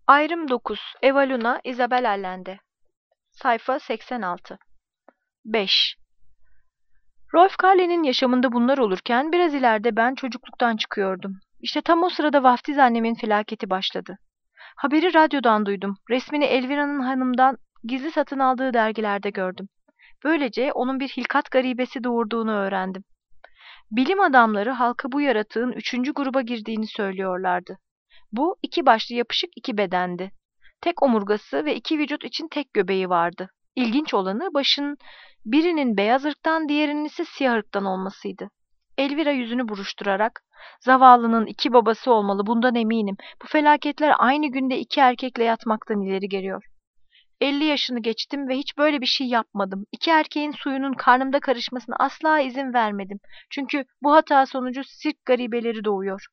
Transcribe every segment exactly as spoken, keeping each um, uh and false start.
Ayrım dokuz. Eva Luna, Isabel Allende. Sayfa seksen altı. beş. Rolf Carley'nin yaşamında bunlar olurken biraz ileride ben çocukluktan çıkıyordum. İşte tam o sırada vaftiz annemin felaketi başladı. Haberi radyodan duydum. Resmini Elvira'nın hanımdan gizli satın aldığı dergilerde gördüm. Böylece onun bir hilkat garibesi doğurduğunu öğrendim. Bilim adamları halka bu yaratığın üçüncü gruba girdiğini söylüyorlardı. Bu iki başlı yapışık iki bedendi. Tek omurgası ve iki vücut için tek göbeği vardı. İlginç olanı başın birinin beyaz ırktan diğerinin ise siyah ırktan olmasıydı. Elvira yüzünü buruşturarak, zavallının iki babası olmalı, bundan eminim. Bu felaketler aynı günde iki erkekle yatmaktan ileri geliyor. Elli yaşını geçtim ve hiç böyle bir şey yapmadım. İki erkeğin suyunun karnımda karışmasına asla izin vermedim. Çünkü bu hata sonucu sirk garibeleri doğuyor.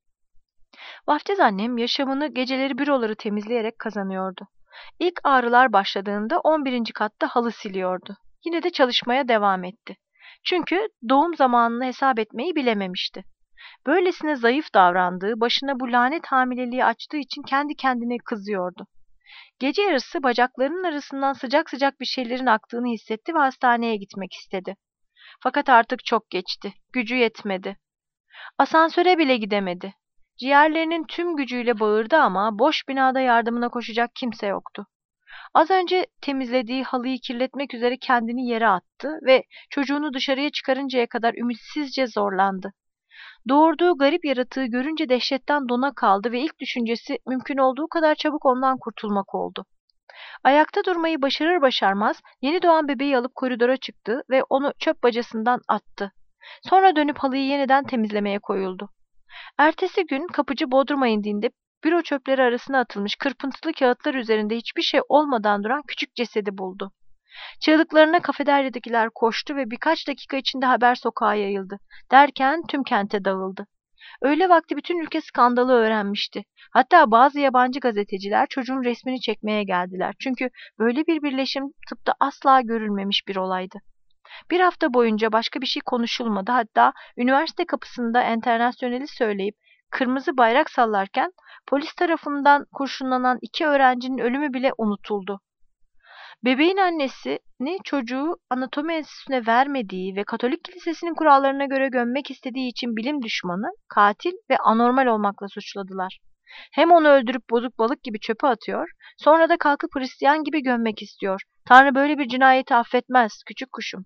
Vaftiz annem yaşamını geceleri büroları temizleyerek kazanıyordu. İlk ağrılar başladığında on birinci katta halı siliyordu. Yine de çalışmaya devam etti. Çünkü doğum zamanını hesap etmeyi bilememişti. Böylesine zayıf davrandığı, başına bu lanet hamileliği açtığı için kendi kendine kızıyordu. Gece yarısı bacaklarının arasından sıcak sıcak bir şeylerin aktığını hissetti ve hastaneye gitmek istedi. Fakat artık çok geçti. Gücü yetmedi. Asansöre bile gidemedi. Ciğerlerinin tüm gücüyle bağırdı ama boş binada yardımına koşacak kimse yoktu. Az önce temizlediği halıyı kirletmek üzere kendini yere attı ve çocuğunu dışarıya çıkarıncaya kadar ümitsizce zorlandı. Doğurduğu garip yaratığı görünce dehşetten dona kaldı ve ilk düşüncesi mümkün olduğu kadar çabuk ondan kurtulmak oldu. Ayakta durmayı başarır başarmaz yeni doğan bebeği alıp koridora çıktı ve onu çöp bacasından attı. Sonra dönüp halıyı yeniden temizlemeye koyuldu. Ertesi gün kapıcı Bodrum'a indiğinde büro çöpleri arasına atılmış kırpıntılı kağıtlar üzerinde hiçbir şey olmadan duran küçük cesedi buldu. Çığlıklarına kafeteryadakiler koştu ve birkaç dakika içinde haber sokağa yayıldı. Derken tüm kente dağıldı. Öğle vakti bütün ülke skandalı öğrenmişti. Hatta bazı yabancı gazeteciler çocuğun resmini çekmeye geldiler. Çünkü böyle bir birleşim tıpta asla görülmemiş bir olaydı. Bir hafta boyunca başka bir şey konuşulmadı. Hatta üniversite kapısında enternasyoneli söyleyip kırmızı bayrak sallarken polis tarafından kurşunlanan iki öğrencinin ölümü bile unutuldu. Bebeğin annesini çocuğu anatomi enstitüsüne vermediği ve Katolik kilisesinin kurallarına göre gömmek istediği için bilim düşmanı, katil ve anormal olmakla suçladılar. Hem onu öldürüp bozuk balık gibi çöpe atıyor, sonra da kalkıp Hristiyan gibi gömmek istiyor. Tanrı böyle bir cinayeti affetmez, küçük kuşum.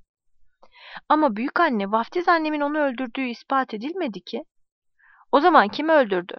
Ama büyükanne, vaftiz annemin onu öldürdüğü ispat edilmedi ki. O zaman kim öldürdü?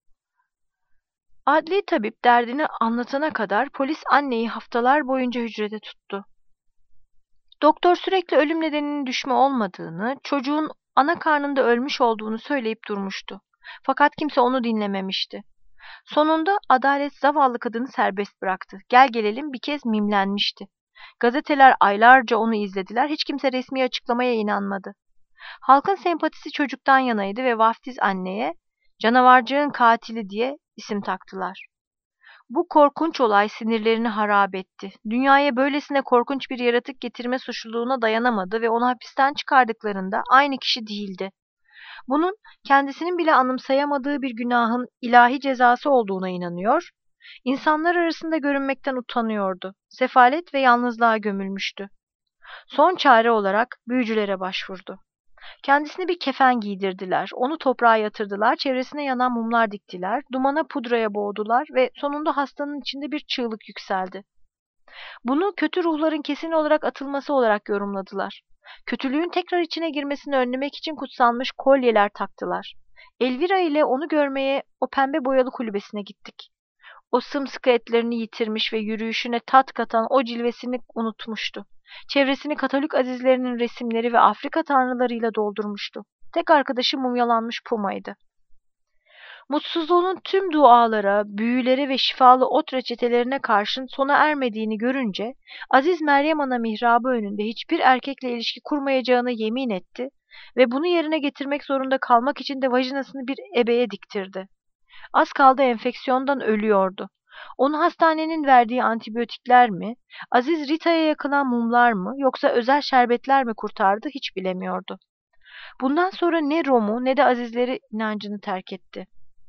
Adli tabip derdini anlatana kadar polis anneyi haftalar boyunca hücrede tuttu. Doktor sürekli ölüm nedeninin düşme olmadığını, çocuğun ana karnında ölmüş olduğunu söyleyip durmuştu. Fakat kimse onu dinlememişti. Sonunda adalet zavallı kadını serbest bıraktı. Gel gelelim bir kez mimlenmişti. Gazeteler aylarca onu izlediler, hiç kimse resmi açıklamaya inanmadı. Halkın sempatisi çocuktan yanaydı ve vaftiz anneye canavarcığın katili diye isim taktılar. Bu korkunç olay sinirlerini harap etti. Dünyaya böylesine korkunç bir yaratık getirme suçluluğuna dayanamadı ve onu hapisten çıkardıklarında aynı kişi değildi. Bunun kendisinin bile anımsayamadığı bir günahın ilahi cezası olduğuna inanıyor, insanlar arasında görünmekten utanıyordu. Sefalet ve yalnızlığa gömülmüştü. Son çare olarak büyücülere başvurdu. Kendisine bir kefen giydirdiler, onu toprağa yatırdılar, çevresine yanan mumlar diktiler, dumana pudraya boğdular ve sonunda hastanın içinde bir çığlık yükseldi. Bunu kötü ruhların kesin olarak atılması olarak yorumladılar. Kötülüğün tekrar içine girmesini önlemek için kutsanmış kolyeler taktılar. Elvira ile onu görmeye o pembe boyalı kulübesine gittik. O sımsıkı etlerini yitirmiş ve yürüyüşüne tat katan o cilvesini unutmuştu. Çevresini Katolik azizlerinin resimleri ve Afrika tanrılarıyla doldurmuştu. Tek arkadaşı mumyalanmış Puma'ydı. Mutsuzluğunun tüm dualara, büyülere ve şifalı ot reçetelerine karşın sona ermediğini görünce, Aziz Meryem Ana mihrabı önünde hiçbir erkekle ilişki kurmayacağına yemin etti ve bunu yerine getirmek zorunda kalmak için de vajinasını bir ebeye diktirdi. Az kaldı enfeksiyondan ölüyordu. Onu hastanenin verdiği antibiyotikler mi, Aziz Rita'ya yakılan mumlar mı, yoksa özel şerbetler mi kurtardı hiç bilemiyordu. Bundan sonra ne Rom'u ne de Azizleri inancını terk etti.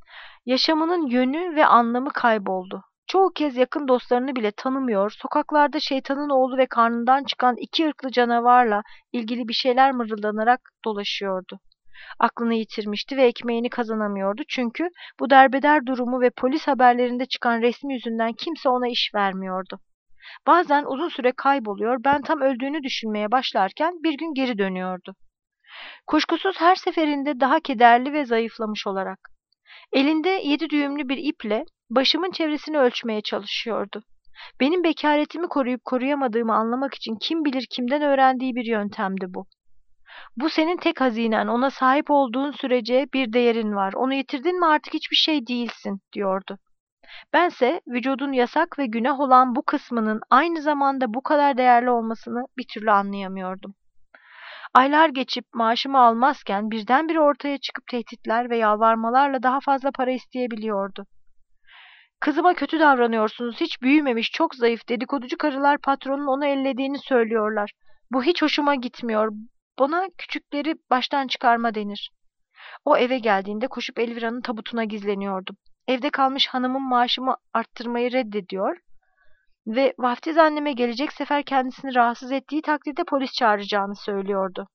Yaşamının yönü ve anlamı kayboldu. Çoğu kez yakın dostlarını bile tanımıyor, sokaklarda şeytanın oğlu ve karnından çıkan iki ırklı canavarla ilgili bir şeyler mırıldanarak dolaşıyordu. Aklını yitirmişti ve ekmeğini kazanamıyordu çünkü bu derbeder durumu ve polis haberlerinde çıkan resmi yüzünden kimse ona iş vermiyordu. Bazen uzun süre kayboluyor, ben tam öldüğünü düşünmeye başlarken bir gün geri dönüyordu. Kuşkusuz her seferinde daha kederli ve zayıflamış olarak. Elinde yedi düğümlü bir iple başımın çevresini ölçmeye çalışıyordu. Benim bekaretimi koruyup koruyamadığımı anlamak için kim bilir kimden öğrendiği bir yöntemdi bu. Bu senin tek hazinen, ona sahip olduğun sürece bir değerin var. Onu yitirdin mi artık hiçbir şey değilsin, diyordu. Bense vücudun yasak ve günah olan bu kısmının aynı zamanda bu kadar değerli olmasını bir türlü anlayamıyordum. Aylar geçip maaşımı almazken birdenbire ortaya çıkıp tehditler ve yalvarmalarla daha fazla para isteyebiliyordu. Kızıma kötü davranıyorsunuz, hiç büyümemiş, çok zayıf, dedikoducu karılar patronun onu ellediğini söylüyorlar. Bu hiç hoşuma gitmiyor. Bana küçükleri baştan çıkarma denir. O eve geldiğinde koşup Elvira'nın tabutuna gizleniyordum. Evde kalmış hanımın maaşımı arttırmayı reddediyor ve vaftiz anneme gelecek sefer kendisini rahatsız ettiği takdirde polis çağıracağını söylüyordu.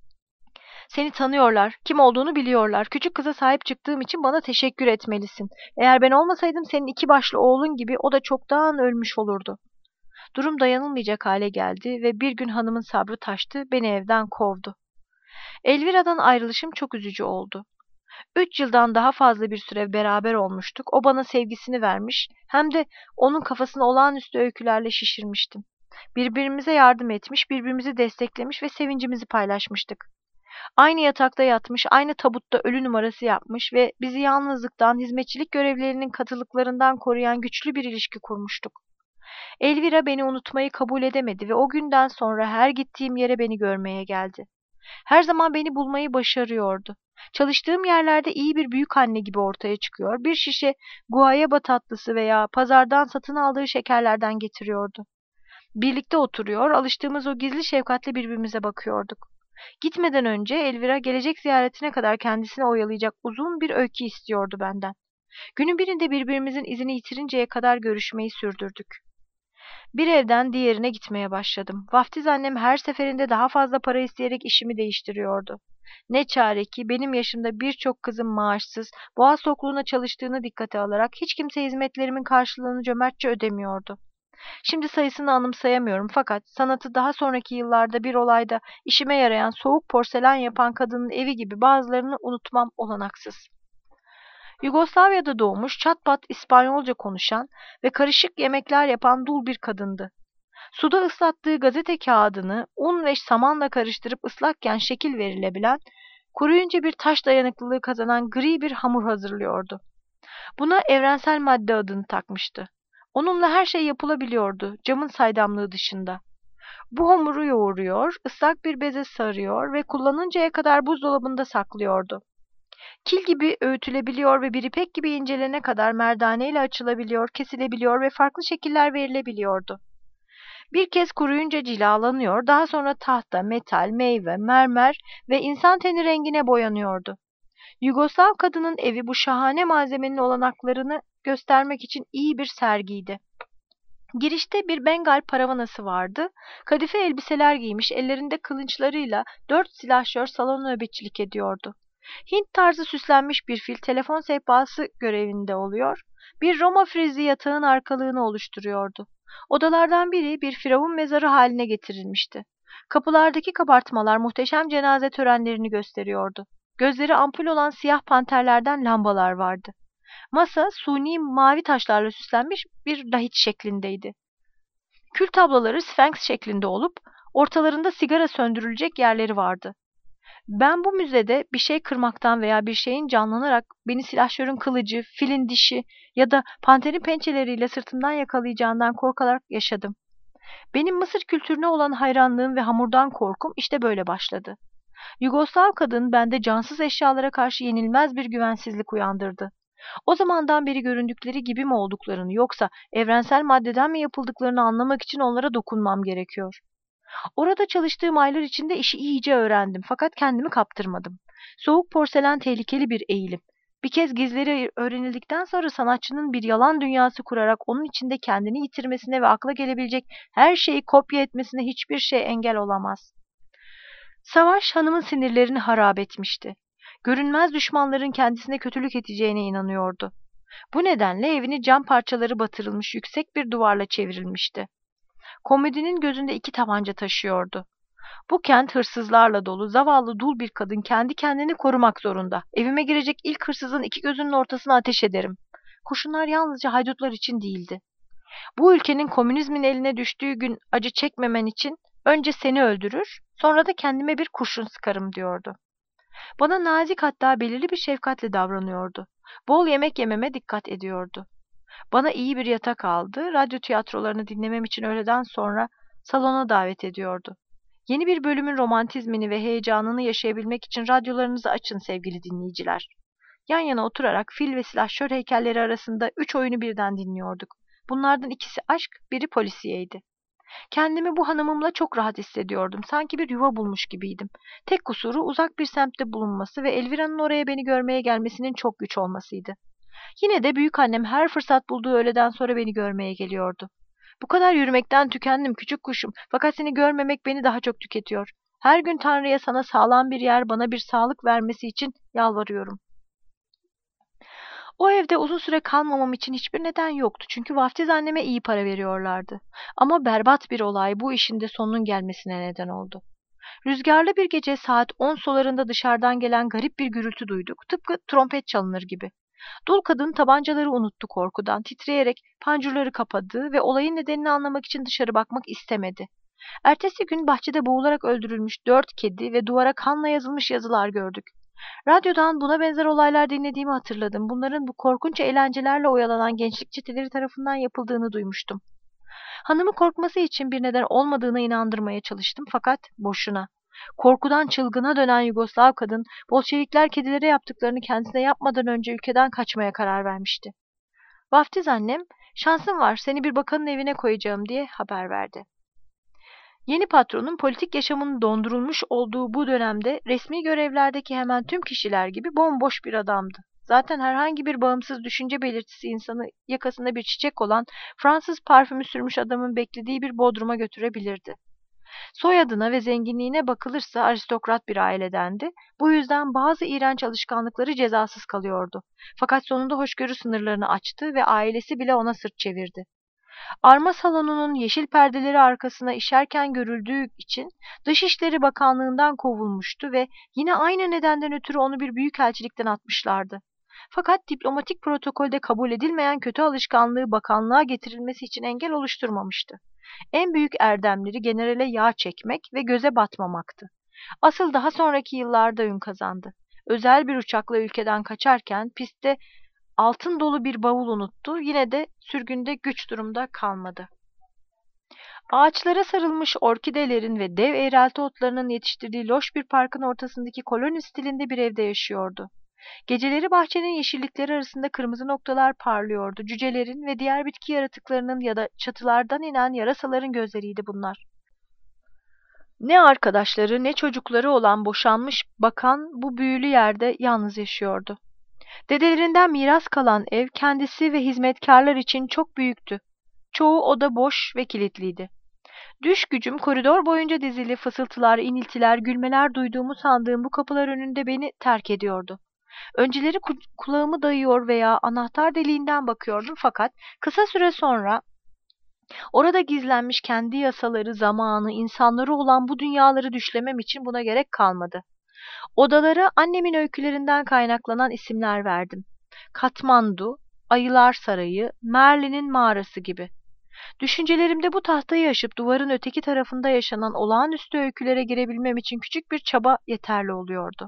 Seni tanıyorlar, kim olduğunu biliyorlar. Küçük kıza sahip çıktığım için bana teşekkür etmelisin. Eğer ben olmasaydım senin iki başlı oğlun gibi o da çoktan ölmüş olurdu. Durum dayanılmayacak hale geldi ve bir gün hanımın sabrı taştı, beni evden kovdu. Elvira'dan ayrılışım çok üzücü oldu. Üç yıldan daha fazla bir süre beraber olmuştuk. O bana sevgisini vermiş, hem de onun kafasını olağanüstü öykülerle şişirmiştim. Birbirimize yardım etmiş, birbirimizi desteklemiş ve sevincimizi paylaşmıştık. Aynı yatakta yatmış, aynı tabutta ölü numarası yapmış ve bizi yalnızlıktan, hizmetçilik görevlilerinin katılıklarından koruyan güçlü bir ilişki kurmuştuk. Elvira beni unutmayı kabul edemedi ve o günden sonra her gittiğim yere beni görmeye geldi. Her zaman beni bulmayı başarıyordu. Çalıştığım yerlerde iyi bir büyükanne gibi ortaya çıkıyor, bir şişe guayaba tatlısı veya pazardan satın aldığı şekerlerden getiriyordu. Birlikte oturuyor, alıştığımız o gizli şefkatle birbirimize bakıyorduk. Gitmeden önce Elvira gelecek ziyaretine kadar kendisine oyalayacak uzun bir öykü istiyordu benden. Günün birinde birbirimizin izini yitirinceye kadar görüşmeyi sürdürdük. Bir evden diğerine gitmeye başladım. Vaftiz annem her seferinde daha fazla para isteyerek işimi değiştiriyordu. Ne çare ki benim yaşımda birçok kızın maaşsız, boğaz tokluğuna çalıştığını dikkate alarak hiç kimse hizmetlerimin karşılığını cömertçe ödemiyordu. Şimdi sayısını anımsayamıyorum fakat sanatı daha sonraki yıllarda bir olayda işime yarayan soğuk porselen yapan kadının evi gibi bazılarını unutmam olanaksız. Yugoslavya'da doğmuş, çatpat İspanyolca konuşan ve karışık yemekler yapan dul bir kadındı. Suda ıslattığı gazete kağıdını un ve samanla karıştırıp ıslakken şekil verilebilen, kuruyunca bir taş dayanıklılığı kazanan gri bir hamur hazırlıyordu. Buna evrensel madde adını takmıştı. Onunla her şey yapılabiliyordu, camın saydamlığı dışında. Bu hamuru yoğuruyor, ıslak bir beze sarıyor ve kullanıncaya kadar buzdolabında saklıyordu. Kil gibi öğütülebiliyor ve bir ipek gibi incelene kadar merdaneyle açılabiliyor, kesilebiliyor ve farklı şekiller verilebiliyordu. Bir kez kuruyunca cilalanıyor, daha sonra tahta, metal, meyve, mermer ve insan teni rengine boyanıyordu. Yugoslav kadının evi bu şahane malzemenin olanaklarını göstermek için iyi bir sergiydi. Girişte bir Bengal paravanası vardı. Kadife elbiseler giymiş, ellerinde kılınçlarıyla dört silahşör salon nöbetçilik ediyordu. Hint tarzı süslenmiş bir fil telefon sehpası görevinde oluyor. Bir Roma frizi yatağın arkalığını oluşturuyordu. Odalardan biri bir firavun mezarı haline getirilmişti. Kapılardaki kabartmalar muhteşem cenaze törenlerini gösteriyordu. Gözleri ampul olan siyah panterlerden lambalar vardı. Masa suni mavi taşlarla süslenmiş bir lahit şeklindeydi. Kül tabloları sfenks şeklinde olup ortalarında sigara söndürülecek yerleri vardı. Ben bu müzede bir şey kırmaktan veya bir şeyin canlanarak beni silahşörün kılıcı, filin dişi ya da panterin pençeleriyle sırtımdan yakalayacağından korkarak yaşadım. Benim Mısır kültürüne olan hayranlığım ve hamurdan korkum işte böyle başladı. Yugoslav kadın bende cansız eşyalara karşı yenilmez bir güvensizlik uyandırdı. O zamandan beri göründükleri gibi mi olduklarını yoksa evrensel maddeden mi yapıldıklarını anlamak için onlara dokunmam gerekiyor. Orada çalıştığım aylar içinde işi iyice öğrendim fakat kendimi kaptırmadım. Soğuk porselen tehlikeli bir eğilim. Bir kez gizleri öğrenildikten sonra sanatçının bir yalan dünyası kurarak onun içinde kendini yitirmesine ve akla gelebilecek her şeyi kopya etmesine hiçbir şey engel olamaz. Savaş hanımın sinirlerini harap etmişti. Görünmez düşmanların kendisine kötülük edeceğine inanıyordu. Bu nedenle evini cam parçaları batırılmış yüksek bir duvarla çevrilmişti. Komodinin gözünde iki tabanca taşıyordu. Bu kent hırsızlarla dolu, zavallı dul bir kadın kendi kendini korumak zorunda. Evime girecek ilk hırsızın iki gözünün ortasına ateş ederim. Kurşunlar yalnızca haydutlar için değildi. Bu ülkenin komünizmin eline düştüğü gün acı çekmemen için önce seni öldürür, sonra da kendime bir kurşun sıkarım diyordu. Bana nazik hatta belirli bir şefkatle davranıyordu. Bol yemek yememe dikkat ediyordu. Bana iyi bir yatak aldı, radyo tiyatrolarını dinlemem için öğleden sonra salona davet ediyordu. Yeni bir bölümün romantizmini ve heyecanını yaşayabilmek için radyolarınızı açın sevgili dinleyiciler. Yan yana oturarak fil ve silahşör heykelleri arasında üç oyunu birden dinliyorduk. Bunlardan ikisi aşk, biri polisiyeydi. Kendimi bu hanımımla çok rahat hissediyordum. Sanki bir yuva bulmuş gibiydim. Tek kusuru uzak bir semtte bulunması ve Elvira'nın oraya beni görmeye gelmesinin çok güç olmasıydı. Yine de büyükannem her fırsat bulduğu öğleden sonra beni görmeye geliyordu. Bu kadar yürümekten tükendim küçük kuşum. Fakat seni görmemek beni daha çok tüketiyor. Her gün Tanrı'ya sana sağlam bir yer, bana bir sağlık vermesi için yalvarıyorum. O evde uzun süre kalmamam için hiçbir neden yoktu. Çünkü vaftiz anneme iyi para veriyorlardı. Ama berbat bir olay bu işin de sonunun gelmesine neden oldu. Rüzgarlı bir gece saat on sularında dışarıdan gelen garip bir gürültü duyduk. Tıpkı trompet çalınır gibi. Dul kadın tabancaları unuttu korkudan. Titreyerek pancurları kapadı ve olayın nedenini anlamak için dışarı bakmak istemedi. Ertesi gün bahçede boğularak öldürülmüş dört kedi ve duvara kanla yazılmış yazılar gördük. Radyodan buna benzer olaylar dinlediğimi hatırladım. Bunların bu korkunç eğlencelerle oyalanan gençlik çeteleri tarafından yapıldığını duymuştum. Hanımı korkması için bir neden olmadığına inandırmaya çalıştım fakat boşuna. Korkudan çılgına dönen Yugoslav kadın, Bolşevikler kedilere yaptıklarını kendisine yapmadan önce ülkeden kaçmaya karar vermişti. Vaftiz annem, şansın var seni bir bakanın evine koyacağım diye haber verdi. Yeni patronun politik yaşamının dondurulmuş olduğu bu dönemde resmi görevlerdeki hemen tüm kişiler gibi bomboş bir adamdı. Zaten herhangi bir bağımsız düşünce belirtisi insanı yakasında bir çiçek olan Fransız parfümü sürmüş adamın beklediği bir bodruma götürebilirdi. Soyadına ve zenginliğine bakılırsa aristokrat bir ailedendi. Bu yüzden bazı iğrenç alışkanlıkları cezasız kalıyordu. Fakat sonunda hoşgörü sınırlarını açtı ve ailesi bile ona sırt çevirdi. Arma salonunun yeşil perdeleri arkasına işerken görüldüğü için Dışişleri Bakanlığından kovulmuştu ve yine aynı nedenden ötürü onu bir büyükelçilikten atmışlardı. Fakat diplomatik protokolde kabul edilmeyen kötü alışkanlığı bakanlığa getirilmesi için engel oluşturmamıştı. En büyük erdemleri generale yağ çekmek ve göze batmamaktı. Asıl daha sonraki yıllarda ün kazandı. Özel bir uçakla ülkeden kaçarken pistte altın dolu bir bavul unuttu, yine de sürgünde güç durumda kalmadı. Ağaçlara sarılmış orkidelerin ve dev eğrelti otlarının yetiştirdiği loş bir parkın ortasındaki koloni stilinde bir evde yaşıyordu. Geceleri bahçenin yeşillikleri arasında kırmızı noktalar parlıyordu. Cücelerin ve diğer bitki yaratıklarının ya da çatılardan inen yarasaların gözleriydi bunlar. Ne arkadaşları ne çocukları olan boşanmış bakan bu büyülü yerde yalnız yaşıyordu. Dedelerinden miras kalan ev kendisi ve hizmetkarlar için çok büyüktü. Çoğu oda boş ve kilitliydi. Düş gücüm koridor boyunca dizili fısıltılar, iniltiler, gülmeler duyduğumu sandığım bu kapılar önünde beni terk ediyordu. Önceleri kulağımı dayıyor veya anahtar deliğinden bakıyordum fakat kısa süre sonra orada gizlenmiş kendi yasaları, zamanı, insanları olan bu dünyaları düşlemem için buna gerek kalmadı. Odalara annemin öykülerinden kaynaklanan isimler verdim. Katmandu, Ayılar Sarayı, Merlin'in mağarası gibi. Düşüncelerimde bu tahtayı aşıp duvarın öteki tarafında yaşanan olağanüstü öykülere girebilmem için küçük bir çaba yeterli oluyordu.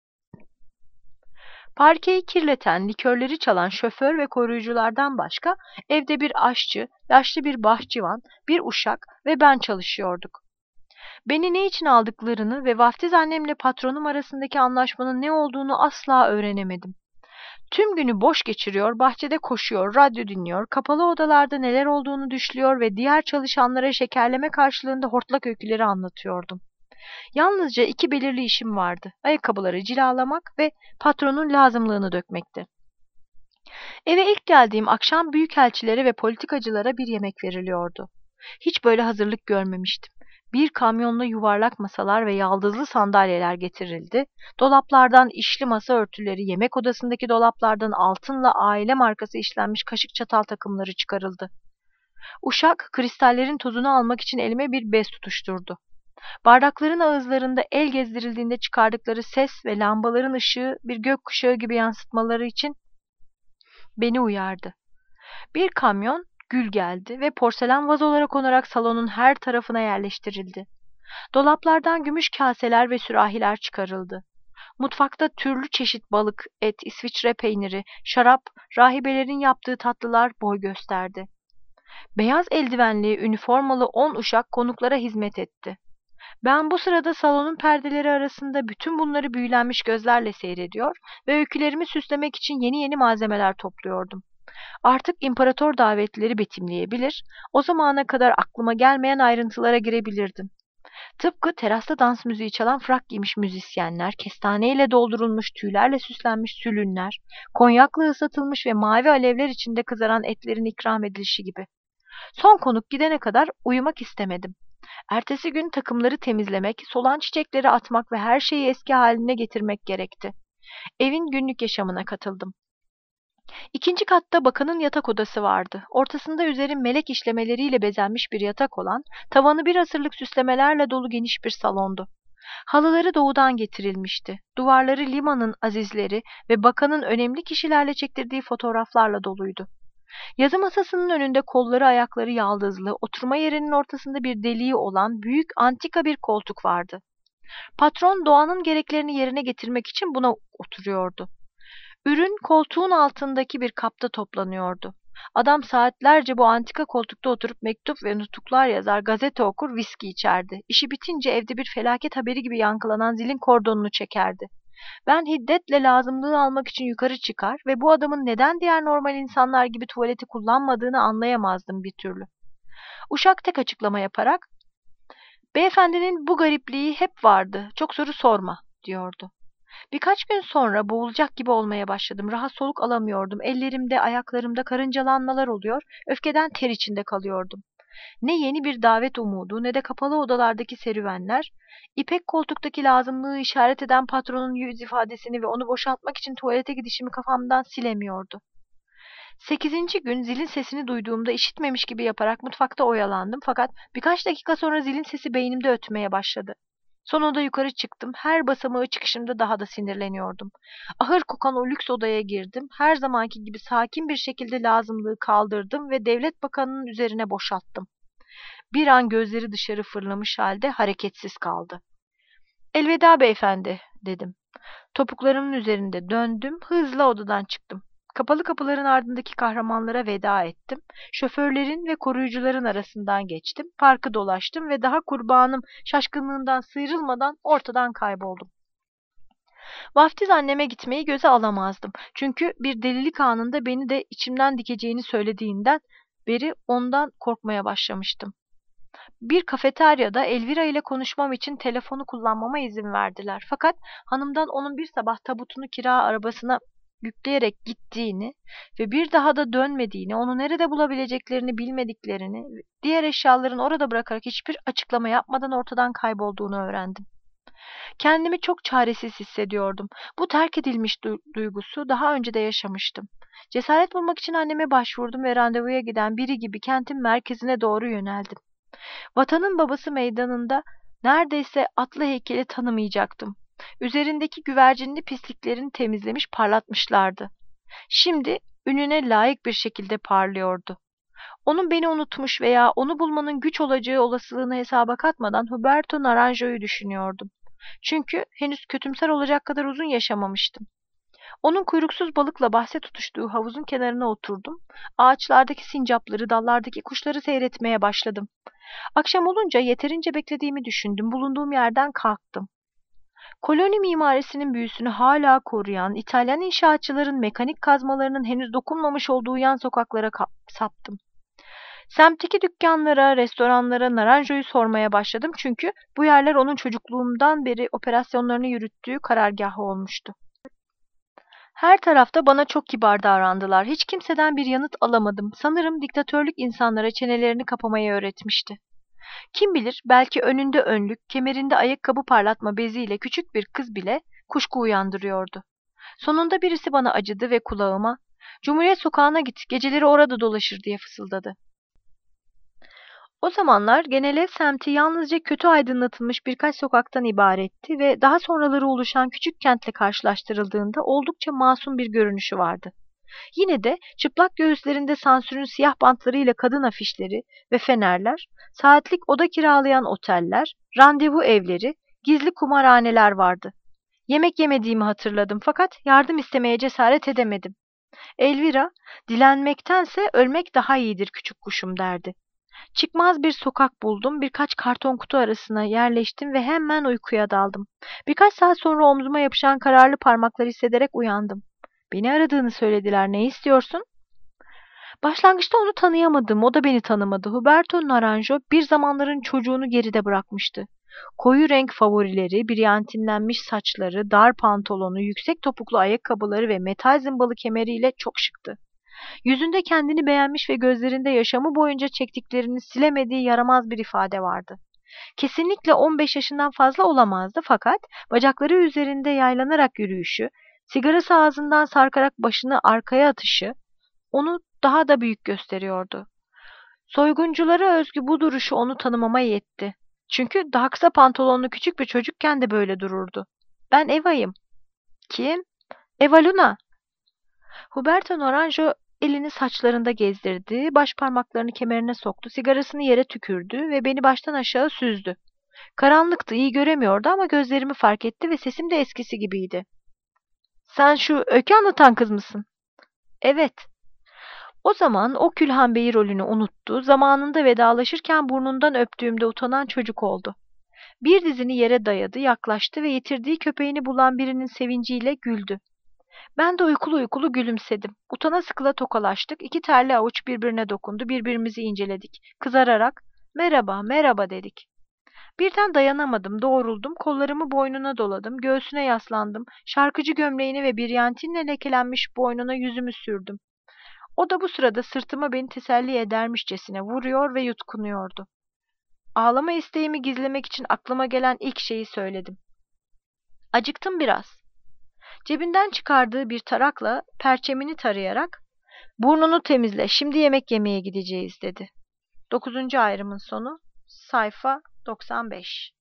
Parkeyi kirleten, likörleri çalan şoför ve koruyuculardan başka evde bir aşçı, yaşlı bir bahçıvan, bir uşak ve ben çalışıyorduk. Beni ne için aldıklarını ve vaftiz annemle patronum arasındaki anlaşmanın ne olduğunu asla öğrenemedim. Tüm günü boş geçiriyor, bahçede koşuyor, radyo dinliyor, kapalı odalarda neler olduğunu düşlüyor ve diğer çalışanlara şekerleme karşılığında hortlak öyküleri anlatıyordum. Yalnızca iki belirli işim vardı: ayakkabıları cilalamak ve patronun lazımlığını dökmekti. Eve ilk geldiğim akşam büyükelçilere ve politikacılara bir yemek veriliyordu. Hiç böyle hazırlık görmemiştim. Bir kamyonla yuvarlak masalar ve yaldızlı sandalyeler getirildi. Dolaplardan işli masa örtüleri, yemek odasındaki dolaplardan altınla aile markası işlenmiş kaşık çatal takımları çıkarıldı. Uşak, kristallerin tozunu almak için elime bir bez tutuşturdu. Bardakların ağızlarında el gezdirildiğinde çıkardıkları ses ve lambaların ışığı bir gökkuşağı gibi yansıtmaları için beni uyardı. Bir kamyon gül geldi ve porselen vazolara konarak salonun her tarafına yerleştirildi. Dolaplardan gümüş kaseler ve sürahiler çıkarıldı. Mutfakta türlü çeşit balık, et, İsviçre peyniri, şarap, rahibelerin yaptığı tatlılar boy gösterdi. Beyaz eldivenli, üniformalı on uşak konuklara hizmet etti. Ben bu sırada salonun perdeleri arasında bütün bunları büyülenmiş gözlerle seyrediyor ve öykülerimi süslemek için yeni yeni malzemeler topluyordum. Artık imparator davetlileri betimleyebilir, o zamana kadar aklıma gelmeyen ayrıntılara girebilirdim. Tıpkı terasta dans müziği çalan frak giymiş müzisyenler, kestaneyle doldurulmuş, tüylerle süslenmiş sülünler, konyakla ısıtılmış ve mavi alevler içinde kızaran etlerin ikram edilişi gibi. Son konuk gidene kadar uyumak istemedim. Ertesi gün takımları temizlemek, solan çiçekleri atmak ve her şeyi eski haline getirmek gerekti. Evin günlük yaşamına katıldım. İkinci katta bakanın yatak odası vardı. Ortasında üzeri melek işlemeleriyle bezenmiş bir yatak olan, tavanı bir asırlık süslemelerle dolu geniş bir salondu. Halıları doğudan getirilmişti. Duvarları limanın azizleri ve bakanın önemli kişilerle çektirdiği fotoğraflarla doluydu. Yazı masasının önünde kolları ayakları yaldızlı, oturma yerinin ortasında bir deliği olan büyük antika bir koltuk vardı. Patron doğanın gereklerini yerine getirmek için buna oturuyordu. Ürün koltuğun altındaki bir kapta toplanıyordu. Adam saatlerce bu antika koltukta oturup mektup ve nutuklar yazar, gazete okur, viski içerdi. İşi bitince evde bir felaket haberi gibi yankılanan zilin kordonunu çekerdi. Ben hiddetle lazımlığını almak için yukarı çıkar ve bu adamın neden diğer normal insanlar gibi tuvaleti kullanmadığını anlayamazdım bir türlü. Uşak tek açıklama yaparak, "Beyefendinin bu garipliği hep vardı, çok soru sorma," diyordu. Birkaç gün sonra boğulacak gibi olmaya başladım. Rahat soluk alamıyordum. Ellerimde, ayaklarımda karıncalanmalar oluyor, öfkeden ter içinde kalıyordum. Ne yeni bir davet umudu ne de kapalı odalardaki serüvenler, ipek koltuktaki lazımlığı işaret eden patronun yüz ifadesini ve onu boşaltmak için tuvalete gidişimi kafamdan silemiyordu. Sekizinci gün zilin sesini duyduğumda işitmemiş gibi yaparak mutfakta oyalandım, fakat birkaç dakika sonra zilin sesi beynimde ötmeye başladı. Sonunda yukarı çıktım. Her basamağı çıkışımda daha da sinirleniyordum. Ahır kokan o lüks odaya girdim. Her zamanki gibi sakin bir şekilde lazımlığı kaldırdım ve devlet bakanının üzerine boşalttım. Bir an gözleri dışarı fırlamış halde hareketsiz kaldı. "Elveda beyefendi," dedim. Topuklarımın üzerinde döndüm, hızla odadan çıktım. Kapalı kapıların ardındaki kahramanlara veda ettim. Şoförlerin ve koruyucuların arasından geçtim. Parkı dolaştım ve daha kurbanım şaşkınlığından sıyrılmadan ortadan kayboldum. Vaftiz anneme gitmeyi göze alamazdım. Çünkü bir delilik anında beni de içimden dikeceğini söylediğinden beri ondan korkmaya başlamıştım. Bir kafeteryada Elvira ile konuşmam için telefonu kullanmama izin verdiler. Fakat hanımdan onun bir sabah tabutunu kira arabasına yükleyerek gittiğini ve bir daha da dönmediğini, onu nerede bulabileceklerini bilmediklerini, diğer eşyalarını orada bırakarak hiçbir açıklama yapmadan ortadan kaybolduğunu öğrendim. Kendimi çok çaresiz hissediyordum. Bu terk edilmiş du- duygusu daha önce de yaşamıştım. Cesaret bulmak için anneme başvurdum ve randevuya giden biri gibi kentin merkezine doğru yöneldim. Vatanın babası meydanında neredeyse atlı heykeli tanımayacaktım. Üzerindeki güvercinli pisliklerini temizlemiş, parlatmışlardı. Şimdi ününe layık bir şekilde parlıyordu. Onun beni unutmuş veya onu bulmanın güç olacağı olasılığını hesaba katmadan Huberto Naranjo'yu düşünüyordum. Çünkü henüz kötümser olacak kadar uzun yaşamamıştım. Onun kuyruksuz balıkla bahse tutuştuğu havuzun kenarına oturdum. Ağaçlardaki sincapları, dallardaki kuşları seyretmeye başladım. Akşam olunca yeterince beklediğimi düşündüm. Bulunduğum yerden kalktım. Koloni mimarisinin büyüsünü hala koruyan, İtalyan inşaatçıların mekanik kazmalarının henüz dokunmamış olduğu yan sokaklara saptım. Semtteki dükkanlara, restoranlara Naranjo'yu sormaya başladım çünkü bu yerler onun çocukluğumdan beri operasyonlarını yürüttüğü karargah olmuştu. Her tarafta bana çok kibar davrandılar. Hiç kimseden bir yanıt alamadım. Sanırım diktatörlük insanlara çenelerini kapamayı öğretmişti. Kim bilir, belki önünde önlük, kemerinde ayakkabı parlatma beziyle küçük bir kız bile kuşku uyandırıyordu. Sonunda birisi bana acıdı ve kulağıma, "Cumhuriyet Sokağı'na git, geceleri orada dolaşır." diye fısıldadı. O zamanlar genel ev semti yalnızca kötü aydınlatılmış birkaç sokaktan ibaretti ve daha sonraları oluşan küçük kentle karşılaştırıldığında oldukça masum bir görünüşü vardı. Yine de çıplak göğüslerinde sansürün siyah bantlarıyla kadın afişleri ve fenerler, saatlik oda kiralayan oteller, randevu evleri, gizli kumarhaneler vardı. Yemek yemediğimi hatırladım fakat yardım istemeye cesaret edemedim. Elvira, "Dilenmektense ölmek daha iyidir küçük kuşum." derdi. Çıkmaz bir sokak buldum, birkaç karton kutu arasına yerleştim ve hemen uykuya daldım. Birkaç saat sonra omzuma yapışan kararlı parmakları hissederek uyandım. "Beni aradığını söylediler, ne istiyorsun?" Başlangıçta onu tanıyamadım, o da beni tanımadı. Huberto Naranjo bir zamanların çocuğunu geride bırakmıştı. Koyu renk favorileri, brilyantinlenmiş saçları, dar pantolonu, yüksek topuklu ayakkabıları ve metal zımbalı kemeriyle çok şıktı. Yüzünde kendini beğenmiş ve gözlerinde yaşamı boyunca çektiklerini silemediği yaramaz bir ifade vardı. Kesinlikle on beş yaşından fazla olamazdı fakat bacakları üzerinde yaylanarak yürüyüşü, sigarası ağzından sarkarak başını arkaya atışı onu daha da büyük gösteriyordu. Soygunculara özgü bu duruşu onu tanımama yetti. Çünkü daha kısa pantolonlu küçük bir çocukken de böyle dururdu. "Ben Eva'yım." "Kim?" "Eva Luna." Huberto Naranjo elini saçlarında gezdirdi, baş parmaklarını kemerine soktu, sigarasını yere tükürdü ve beni baştan aşağı süzdü. Karanlıktı, iyi göremiyordu ama gözlerimi fark etti ve sesim de eskisi gibiydi. "Sen şu öykü anlatan kız mısın?" "Evet." O zaman o Külhan Bey rolünü unuttu, zamanında vedalaşırken burnundan öptüğümde utanan çocuk oldu. Bir dizini yere dayadı, yaklaştı ve yitirdiği köpeğini bulan birinin sevinciyle güldü. Ben de uykulu uykulu gülümsedim. Utana sıkıla tokalaştık, iki terli avuç birbirine dokundu, birbirimizi inceledik. Kızararak, "Merhaba, merhaba." dedik. Birden dayanamadım, doğruldum, kollarımı boynuna doladım, göğsüne yaslandım, şarkıcı gömleğini ve biryantinle lekelenmiş boynuna yüzümü sürdüm. O da bu sırada sırtıma beni teselli edermişçesine vuruyor ve yutkunuyordu. Ağlama isteğimi gizlemek için aklıma gelen ilk şeyi söyledim. "Acıktım biraz." Cebinden çıkardığı bir tarakla perçemini tarayarak, "Burnunu temizle, şimdi yemek yemeye gideceğiz." dedi. Dokuzuncu ayrımın sonu, sayfa doksan beş.